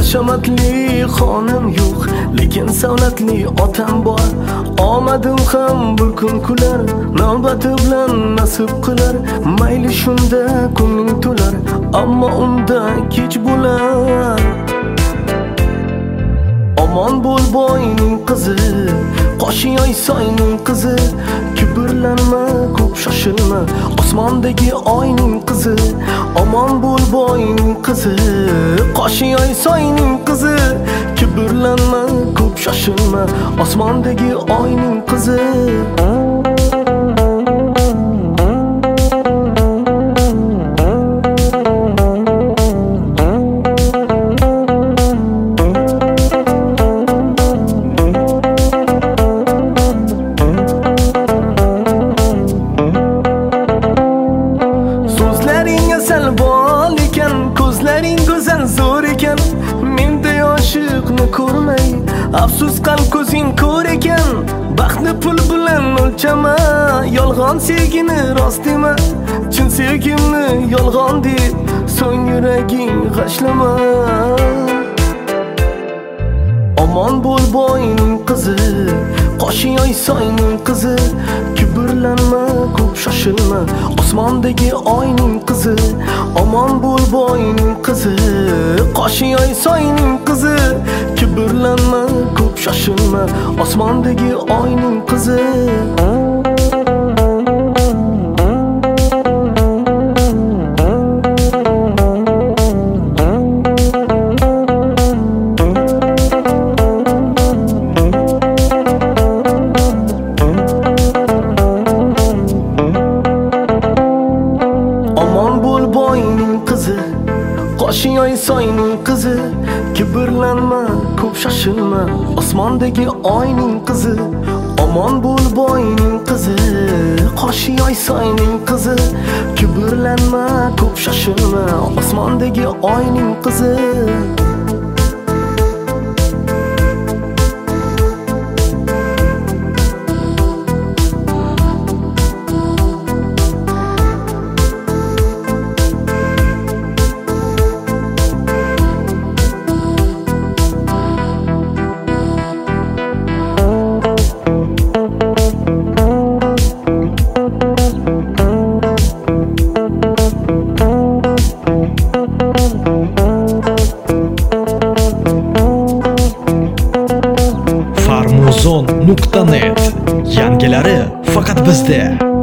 Hashamatli xonam yo'q, lekin savlatli otam bor. Omadim ham bir kun kular, navbati bilan nasib qilar. Mayli shunda ko'ngling to'lar, ammo unda kech bo'lar. Omon bo'l boyning qizi, qoshi yoy soyning qizi. Kibrlanma, ko'p shoshilma, osmondagi oyning qizi. Omon bo'l boyning qizi, qoshi yoy soyning qizi. Kibrlanma, ko'p shoshilma, osmondagi oyning qizi. Ko'zlaring go'zal zo'r ekan, menda yoshiqni ko'rmay, afsus qalb ko'zing ko'r ekan. Baxtni pul bilan o'lchama, yolg'on sevgini rost dema. Chin sevgimni yolg'on deb so'ng yuraging g'ashlama. Omon bo'l boyning qizi, qoshi yoy soyning qizi. Kibrlanma, ko'p shoshilma, osmondagi oyning qizi. Omon bo'l boyning qizi, qoshi yoy soyning qizi. Kibrlanma, ko'p shoshilma, osmondagi oyning qizi. Qoshi yoy soyning qizi. Kibrlanma, ko'p shoshilma, osmondagi oyning qizi. Omon bo'l boyning qizi, qoshi yoy soyning qizi. Kibrlanma, ko'p shoshilma, osmondagi oyning qizi. Farmuzon.net yangilari faqat bizda.